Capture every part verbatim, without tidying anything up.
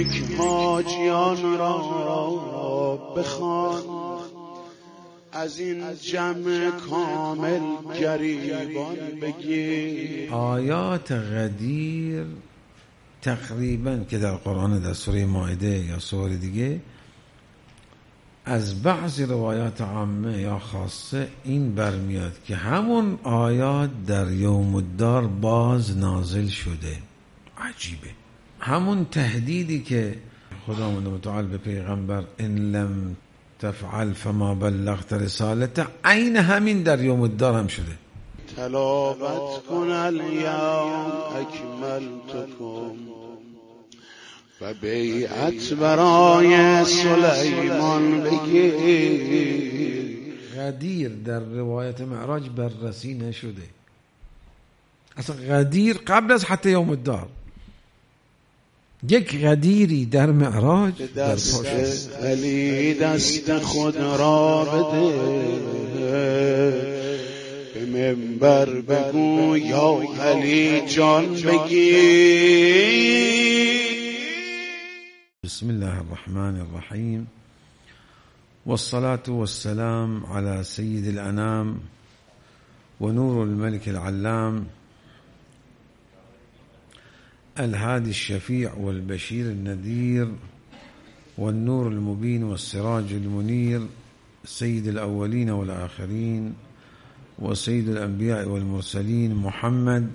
یک حاجیان را بخوان، از این جمع کامل گریبان بگیر. آیات غدیر تقریبا که در قرآن در سوره مائده یا سوره دیگه از بعضی روایات عامه یا خاصه این برمیاد که همون آیات در یوم الدار باز نازل شده. عجیبه. همون تهدیدی که خداوند متعال به پیغمبر ان لم تفعل فما بلغت رسالته، عین همین در یوم الدار هم شده. تلاوت کن الیوم اکملتکم و بیعت برای سلیمان بگیر. غدیر در روایت معراج بررسی نشده. اصلا غدیر قبل از حتی یوم الدار یک غدیری در معراج دست علی دست خود را بده، به منبر بگو یا علی جان بگیر. بسم الله الرحمن الرحیم والصلاة والسلام على سید الانام و نور الملك العلام الهادي الشفيع والبشير النذير والنور المبين والسراج المنير سيد الأولين والآخرين وسيد الأنبياء والمرسلين محمد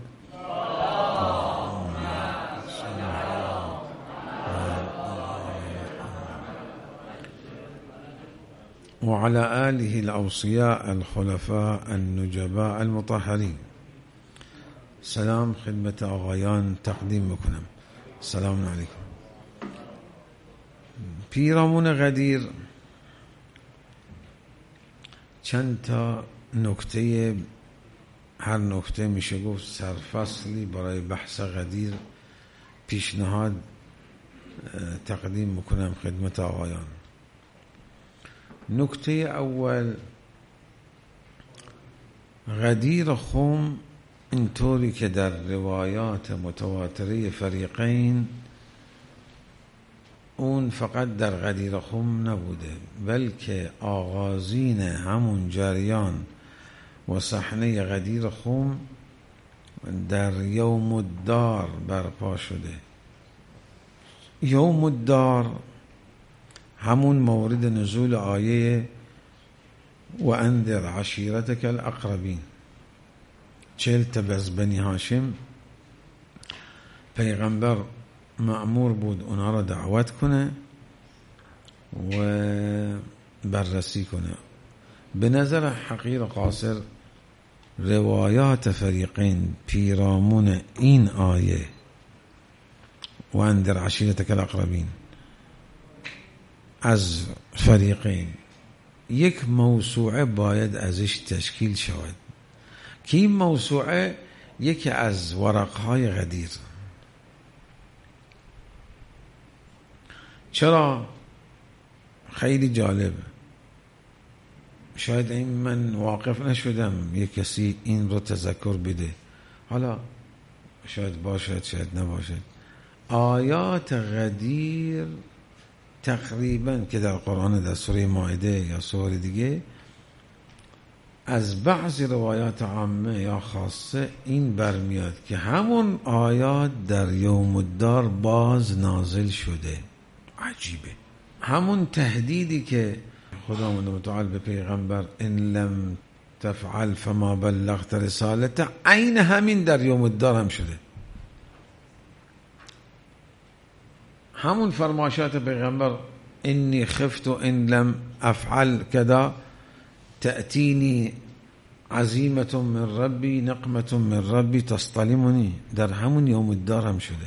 وعلى آله الأوصياء الخلفاء النجباء المطهرين. سلام خدمت آقایان تقدیم میکنم. سلام علیکم. پیرامون غدیر چند تا نکته، هر نکته میشه گفت سرفصلی برای بحث غدیر پیشنهاد تقدیم میکنم خدمت آقایان. نکته اول، غدیر خم اینطوری که در روایات متواتره فریقین اون فقط در غدیر خم نبوده، بلکه آغازین همون جریان و صحنه غدیر خم در یوم الدار برپا شده. یوم الدار همون مورد نزول آیه و انذر عشیرتک الاقربین. چهل تا از بنی هاشم پیغمبر مأمور بود اونا را دعوت کنه و بررسی کنه. به نظر حقیر قاصر روایات فریقین پیرامون این آیه و انذر عشیرتک الاقربین از فریقین یک موسوعه باید ازش تشکیل شود که این موسوعه یکی از ورقهای غدیر. چرا؟ خیلی جالب. شاید این من واقف نشدم یک کسی این رو تذکر بده، حالا شاید باشد شاید نباشد. آیات غدیر تقریبا که در قرآن در سوره مائده یا سوره دیگه از بعضی روایات عامه یا خاصه این برمیاد که همون آیات در یوم الدار باز نازل شده. عجیبه. همون تهدیدی که خداوند متعال به پیغمبر ان لم تفعل فما بلغت رسالته، عین همین در یوم الدار هم شده. همون فرمایشات پیغمبر انی خفت ان لم افعل کذا تأتینی عزیمة من ربی نقمة من ربی تستلمنی، در همون یوم الدار هم شده.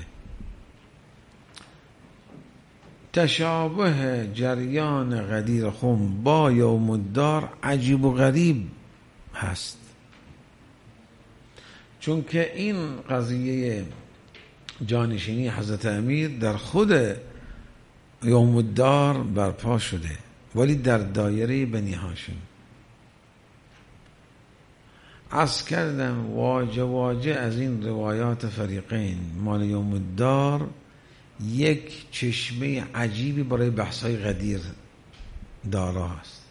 تشابه جریان غدیر خم با یوم الدار عجیب و غریب هست، چون که این قضیه جانشینی حضرت امیر در خود یوم الدار برپا شده، ولی در دایره بنی هاشم. عرض کردم واجه واجه از این روایات فریقین مال یوم الدار یک چشمه عجیبی برای بحث‌های غدیر دارا است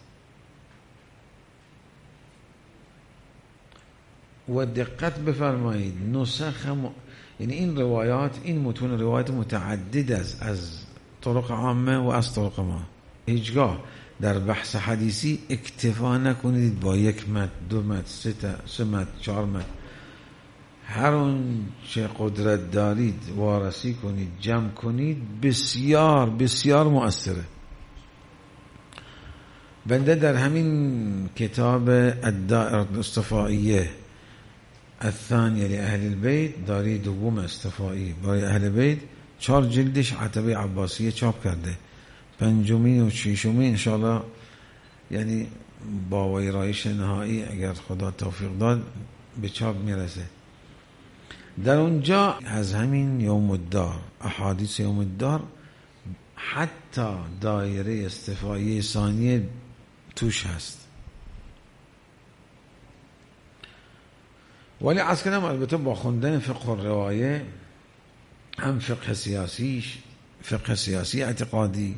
و دقت بفرمایید نسخ م... یعنی این روایات، این متون روایات متعدد از از طرق عامه و از طرق ما. هیچگاه در بحث حدیثی اکتفا نکنید با یک متن، دو متن، سه سه متن، چهار متن. هر اون چه قدرت دارید وارسی کنید، جمع کنید، بسیار بسیار مؤثره. بنده در همین کتاب الدائرة الاصطفائیه الثانیه لأهل البیت، داری دوم اصطفایی برای اهل بیت، چهار جلدش عتبه عباسیه چاپ کرده. پنجمین و ششمین انشاءالله یعنی با ویرایش نهایی اگر خدا توفیق داد به چاپ میرسه. در اونجا از همین یوم الدار، احادیث یوم الدار، حتی دایره استفایه ثانیه توش هست. ولی از کنم البته با خوندن فقه الروایه، هم فقه سیاسیش، فقه سیاسی اعتقادی،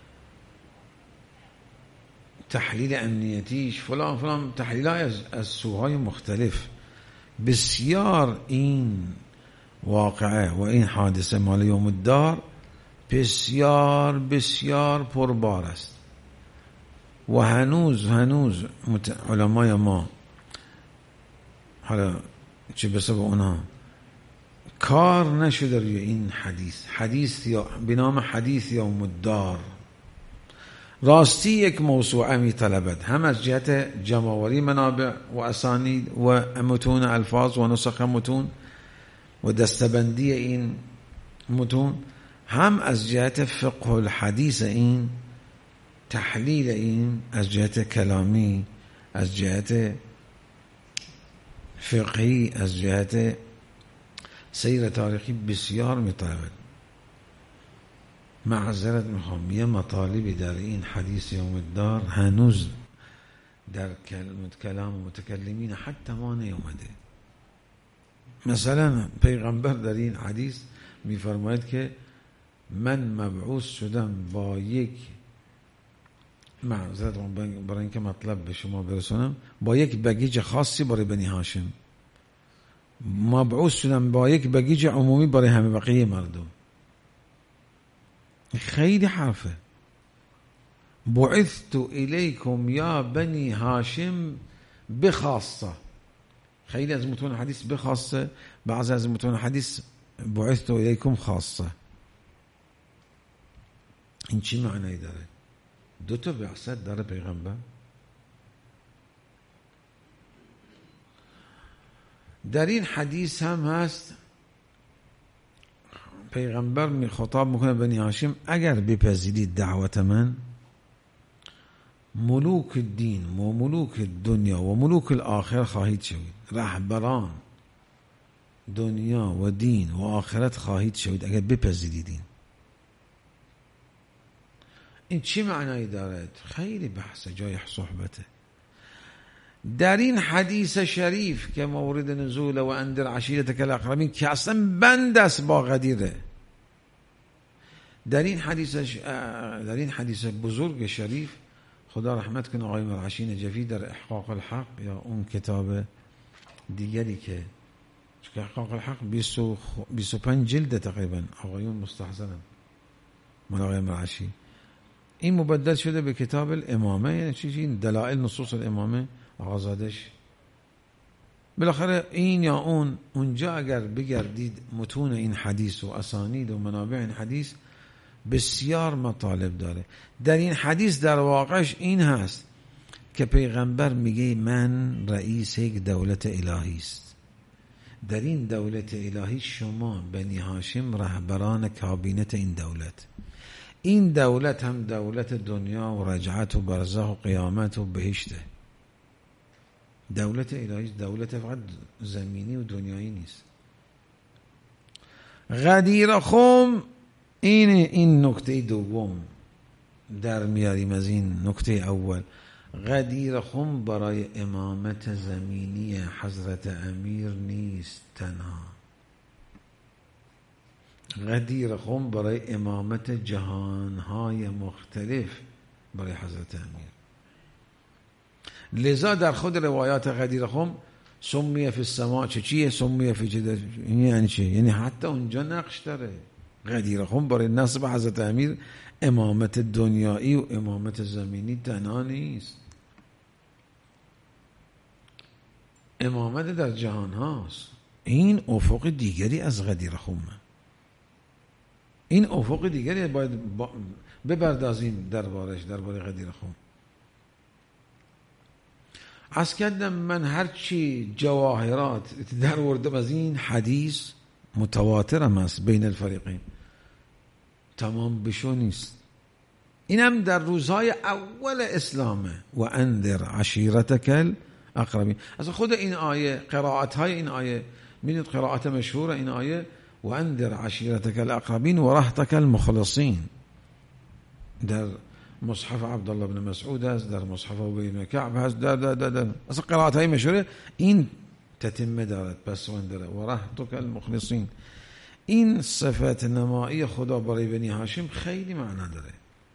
تحلیل امنیتیش، فلان فلان تحلیل های از, از سوهای مختلف، بسیار این واقعه و این حادثه مال یوم الدار بسیار بسیار پربار است و هنوز هنوز علمای ما، حالا چه بسبب اونا، کار نشده روی این حدیث حدیث یا به نام حدیث یوم الدار. راستی یک موسوعه می طلبد، هم از جهت جمع‌آوری منابع و اسانید و متون الفاظ و نسخ متون و دستبندی این متون، هم از جهت فقه الحدیث این، تحلیل این از جهت کلامی، از جهت فقهی، از جهت سیر تاریخی بسیار می طلبد. معذرت میخوام، یه مطالبی در این حدیث یوم الدار هنوز در کلام متکلمین حتی ما نیومده. مثلا پیغمبر در این حدیث میفرماید که من مبعوث شدم با یک، معذرت برای اینکه مطلب به شما برسونم، با یک بگیج خاصی برای بنی هاشم، مبعوث شدم با یک بگیج عمومی برای همه بقیه مردم. خیلی حرفه. بعثت الیکم یا بنی هاشم بخاصه. خیلی از متون حدیث بخاصه، بعض از متون حدیث بعثت الیکم خاصه. این چی معنی داره؟ دو تا بعثت داره پیغمبر. در این حدیث هم هست پیغمبر می خطاب میکنه بنی هاشم اگر بپذیرید دعوت من، ملوک الدین و ملوک دنیا و ملوک الاخره خواهید شوید، رهبران دنیا و دین و آخرت خواهید شوید اگر بپذیرید. این این چی معنایی دارد؟ خیلی بحث جای صحبته. در این حدیث شریف که مورد نزول و اندر عشیرتک الاقربین که اصلا بند است با غدیره، در این حدیث در این حدیث بزرگ شریف، خدا رحمت کنه آقای مرعشی نجفی در احقاق الحق یا اون کتاب دیگری که چون احقاق الحق بیست و پنج جلد تقریبا، آقایون مستحضرن من آقای مرعشی، این مبدل شده به کتاب الامامه، یعنی چیزی دلائل نصوص الامامه آقازادش. بالاخره این یا اون، اونجا اگر بگردید متون این حدیث و اسانید و منابع این حدیث بسیار مطالب داره. در این حدیث در واقعش این هست که پیغمبر میگه من رئیس یک دولت الهی است، در این دولت الهی شما بنی هاشم رهبران کابینت این دولت، این دولت هم دولت دنیا و رجعت و برزخ و قیامت و بهشته. دولت الهی دولت فقط زمینی و دنیایی نیست. غدیر خم، این این نکته دوم در میاریم از این نکته اول. غدیر خم برای امامت زمینی حضرت امیر نیست تنها، غدیر خم برای امامت جهانهای مختلف برای حضرت امیر. لذا در خود روایات غدیر خم سمیه فی السماء چه چیه، سمیه فی جده، یعنی چه؟ یعنی حتی اونجا نقش داره. غدیر خم برای نسب حضرت امیر امامت دنیایی و امامت زمینی تنها نیست، امامت در جهان هاست. این افق دیگری از غدیر خمه، این افق دیگری باید بپردازیم دربارش، درباره غدیر خم. از کردم من هرچی جواهرات در وردم از این حدیث متواترم است بین الفریقین، تمام بشو نیست. اینم در روزهای اول اسلامه. و انذر عشیرتک الاقربین. از خود این آیه، قرائت های این آیه، میدونید قرائت مشهور این آیه و انذر عشیرتک الاقربین و رهطک المخلصین، در مصحف عبدالله بن مسعود است، در مصحف ابی بن کعب هست، در در در, در. اصلا قرائت های مشهوره این تتمه دارد، پس و اندره و رهطک المخلصین. این صفت نمایی خدا برای بنی هاشم خیلی معنا داره.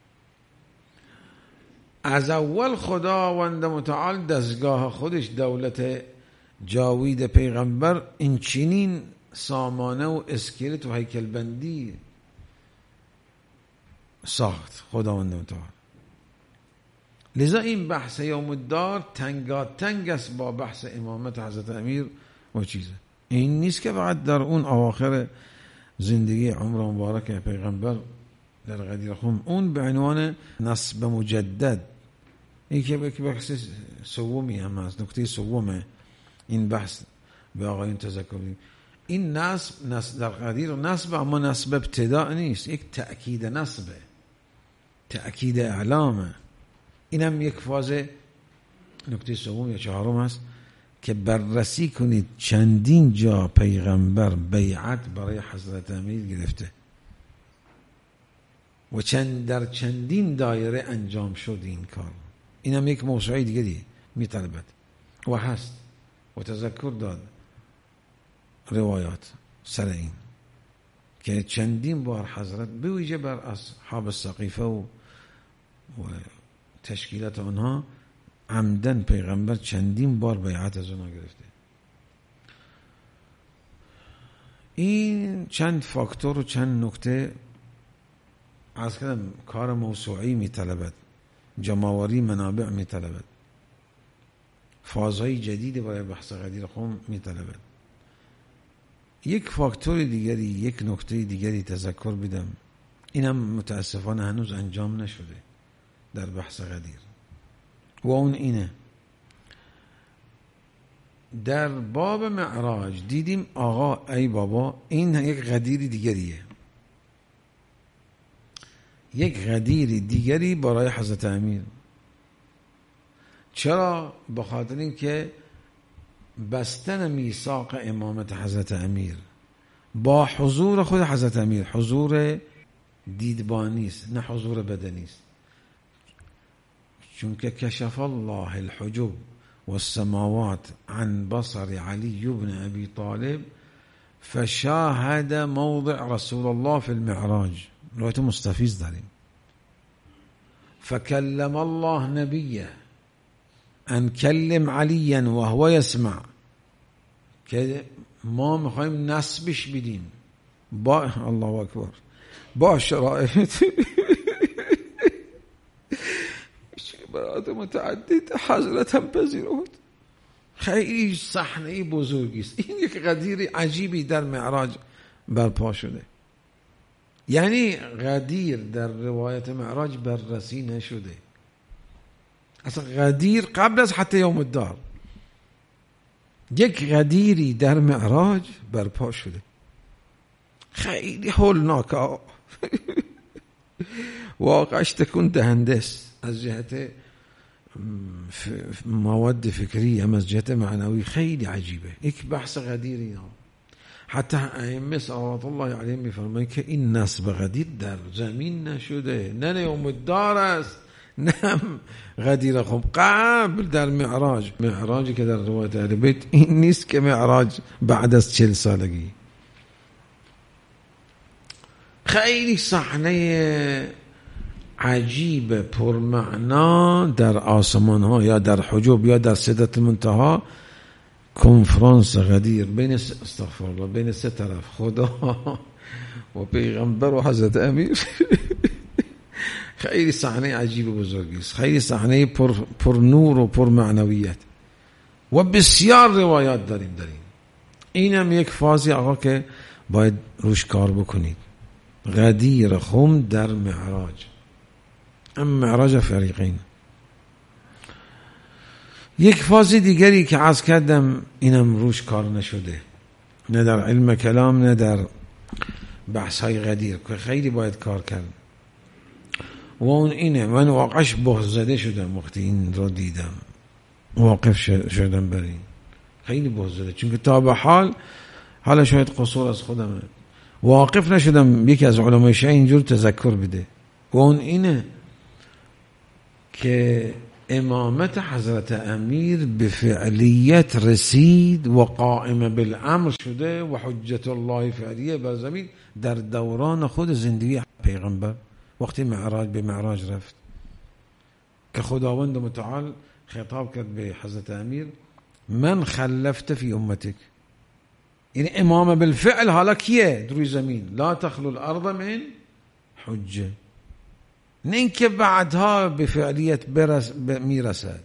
از اول خداوند متعال دستگاه خودش، دولت جاوید پیغمبر، این چنین سامانه و اسکلت و هیکل بندی ساخت خداوند متعال. لذا این بحث یوم الدار تنگاتنگ است با بحث امامت حضرت امیر و چیزه. این نیست که فقط در اون اواخر زندگی عمر مبارک پیغمبر در غدیر خم، اون به عنوان نسب مجدد، این که بحث سومی هم هست، نکته سومه این بحث به آقایون تذکر بدیم. این نسب, نسب در غدیر نسب، اما نسب ابتداء نیست، یک تأکید نسبه، تأکید اعلامه. این هم یک فاز نکته سوم یا چهارم هست که بررسی کنید چندین جا پیغمبر بیعت برای حضرت امیر گرفته و چند در چندین دایره انجام شد این کار. این هم یک موضوع دیگری میطلبد و هست و تذکر داد روایات سر این که چندین بار حضرت به ویژه بر اصحاب السقیفه و, و تشکیلات آنها عمدن پیغمبر چندین بار بیعت از اونها گرفته. این چند فاکتور و چند نکته از کردم کار موسوعی می طلبد، جمع‌آوری منابع می طلبد، فازهای جدید برای بحث غدیر خم می طلبد. یک فاکتور دیگری، یک نکته دیگری تذکر بدم، اینم متاسفانه هنوز انجام نشده در بحث غدیر و اون اینه: در باب معراج دیدیم آقا ای بابا این یک غدیر دیگریه، یک غدیر دیگری برای حضرت امیر. چرا؟ بخاطر این که بستن میثاق امامت حضرت امیر با حضور خود حضرت امیر، حضور دیدبانی است نه حضور بدنی است، چون که کشف الله الحجب والسماوات عن بصر علی بن ابی طالب فشاهد موضع رسول الله في المعراج. روایت مستفیض داریم. فکلم الله نبیه ان کلم علیا و هو یسمع، که ما میخوایم نسبش بدیم با الله اکبر با شرایط برات متعدد حضرت هم پذیرفت. خیلی صحنه بزرگی است. این یک غدیر عجیبی در معراج برپا شده. یعنی غدیر در روایت معراج بررسی نشده، اصلا غدیر قبل از حتی یوم الدار یک غدیری در معراج برپا شده. خیلی هولناکه واقعش تکون دهنده است از جهت مواد فکری، هم از جهت معنوی خیلی عجیبه. یک بحث غدیری ها. حتی ائمه صلوات الله علیهم میفرمایند که این نسب غدیر در زمین نشده، نه یوم الدار است نه غدیر خب قبل در معراج. معراجی که در روایت اهل بیت این نیست که معراج بعد از چل سالگی، خیلی صحنه عجیب پرمعنا در آسمان ها یا در حجب یا در سدرة المنتهی، کنفرانس غدیر بین استغفر الله بین سه طرف، خدا و پیغمبر و حضرت امیر. خیلی صحنه عجیب و بزرگی است، خیلی صحنه پر, پر نور و پر معنویت و بسیار روایات داریم داریم. اینم یک فازی آقا که باید روش کار بکنید. غدیر خم در معراج، ام معراج فریقین. یک فاز دیگری که عرض کردم اینم روش کار نشده، نه در علم کلام نه در بحث های غدیر، که خیلی باید کار کرد. و اون اینه، من واقعش بهزده شدم وقتی این رو دیدم، واقف شدم بر این، خیلی بهزده، چون که تا به حال، حالا شاید قصور از خودمه، واقف نشدم یکی از علمای شیعه اینجور تذکر بده. و اون اینه که امامت حضرت امیر به فعلیت رسید و قائم بالامر شده و حجت الله فعلیه بر زمین در دوران خود زندگی پیغمبر، وقتی معراج به معراج رفت که خداوند متعال خطاب کرد به حضرت امیر، من خلفت فی امتک، یعنی امام بالفعل حالا کیه روی زمین؟ لا تخلو الارض من حجه، نه اینکه بعدها به فعلیت برس میرسد.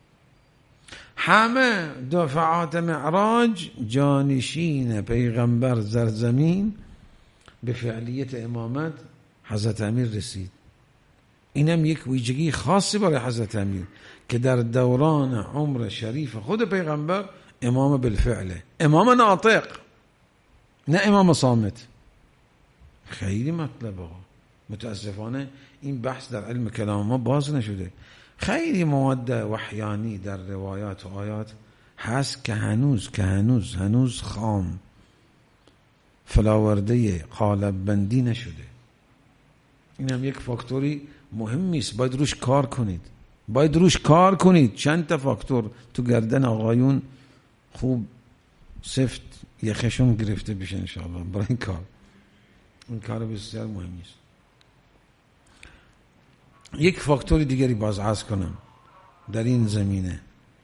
همه دفعات معراج جانشین پیغمبر در زمین به فعلیت امامت حضرت امیر رسید. اینم یک ویژگی خاصی برای حضرت امیر که در دوران عمر شریف خود پیغمبر امام بالفعله، امام ناطق، نه امام صامت. خیلی مطلبه، متاسفانه این بحث در علم کلام ما باز نشده. خیلی مواد وحیانی در روایات و آیات هست که هنوز که هنوز هنوز خام فلاورده قالب بندی نشده. این هم یک فاکتوری مهمی است، باید روش کار کنید، باید روش کار کنید. چند تا فاکتور تو گردن آقایون خوب سفت یخشون گرفته بشه انشاءالله برای این کار. این کار بسیار مهمی است. یک فاکتور دیگری باز عرض کنم در این زمینه،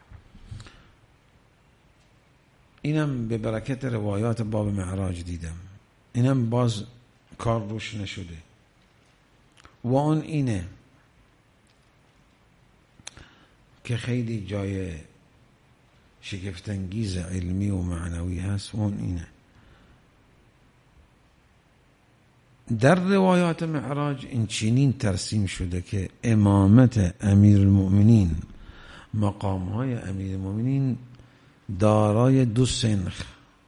اینم به برکت روایات باب معراج دیدم، اینم باز کار روش نشده. و اون اینه که خیلی جای شگفت‌انگیز علمی و معنوی هست. و اون اینه در روایات معراج این چنین ترسیم شده که امامت امیر المؤمنین، مقام های امیر المؤمنین دارای دو سنخ.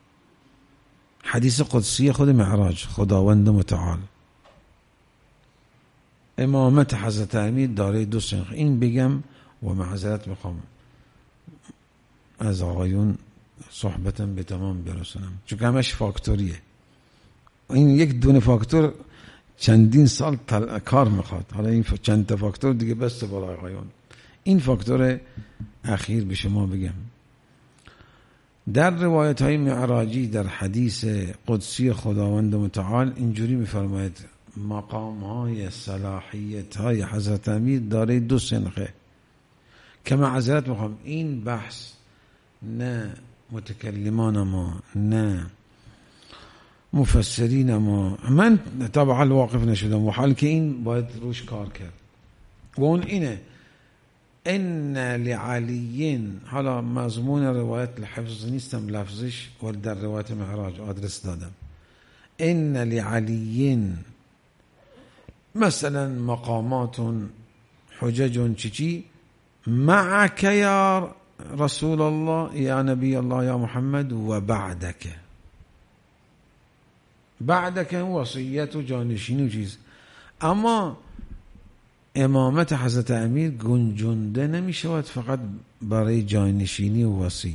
حدیث قدسی خود معراج، خداوند متعال، امامت حضرت امیر دارای دو سنخ. این بگم و معذرت میخوام از آقایون صحبتم به تمام برسونم، چون که همش فاکتوریه. این یک دونه فاکتور چندین سال کار میخواد، حالا این چند تا فاکتور دیگه بسته برای آقایون. این فاکتور اخیر به شما بگم، در روایت های معراجی در حدیث قدسی خداوند متعال اینجوری میفرماید مقام های صلاحیت های حضرت امیر داره دو سنخه. که معذرت میخوام این بحث نه متکلمان ما نه مفسرین ما، من طبعا واقف نشدم، و حال که این باید روش کار کرد. و اون اینه ان لعلی، حالا مضمون روایت لحفظ نیستم لفظش، ولی در روایت معراج آدرس دادم، ان لعلی مثلا مقامات حجج چی چی معك یا رسول الله یا نبی الله یا محمد و بعدک. بعدک وصیت و جانشینی و چیز. اما امامت حضرت امیر گنجنده نمی شود فقط برای جانشینی و وصی،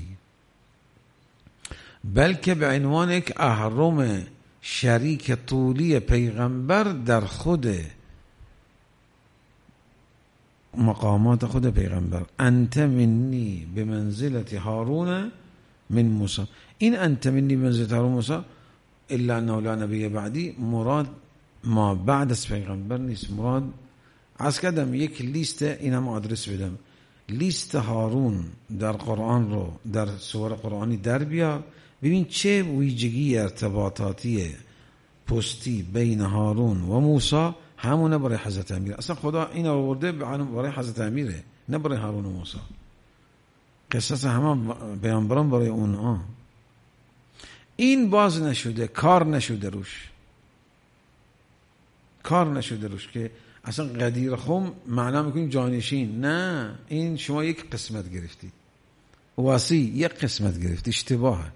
بلکه به عنوان یک اهرم شریک طولی پیغمبر در خود مقامات خود پیغمبر. انت منی به منزلت هارون من موسی. این انت منی به منزلت هارون موسی الا انه لا نبی بعدی مراد ما بعد از پیغمبر نیست. مراد از کردم یک لیست، اینم آدرس بدم، لیست هارون در قرآن رو در سور قرآنی در بیار، ببین چه ویژگی ارتباطاتی پستی بین هارون و موسی همونه برای حضرت امیر. اصلا خدا این آورده برای حضرت امیره، نه برای هارون و موسی. قصص همه پیامبران برای اونها. این باز نشده، کار نشده روش، کار نشده روش که اصلا قدیر خم معنا میکنیم جانشین. نه، این شما یک قسمت گرفتی، واسی یک قسمت گرفتی، اشتباهه.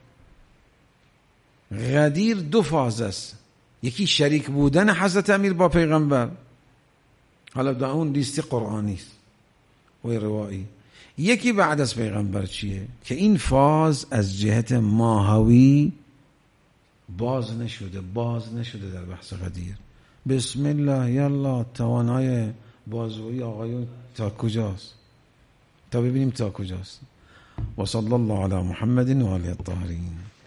قدیر دو فاز است، یکی شریک بودن حضرت امیر با پیغمبر، حالا دا اون لیست قرآنی است و روایی. یکی بعد از پیغمبر چیه که این فاز از جهت ماهوی باز نشده، باز نشده در بحث قدیر. بسم الله یلا، توانای بازوی آقایون تا کجاست؟ تا ببینیم تا کجاست. و صلی الله علی محمد و آله الطاهرین.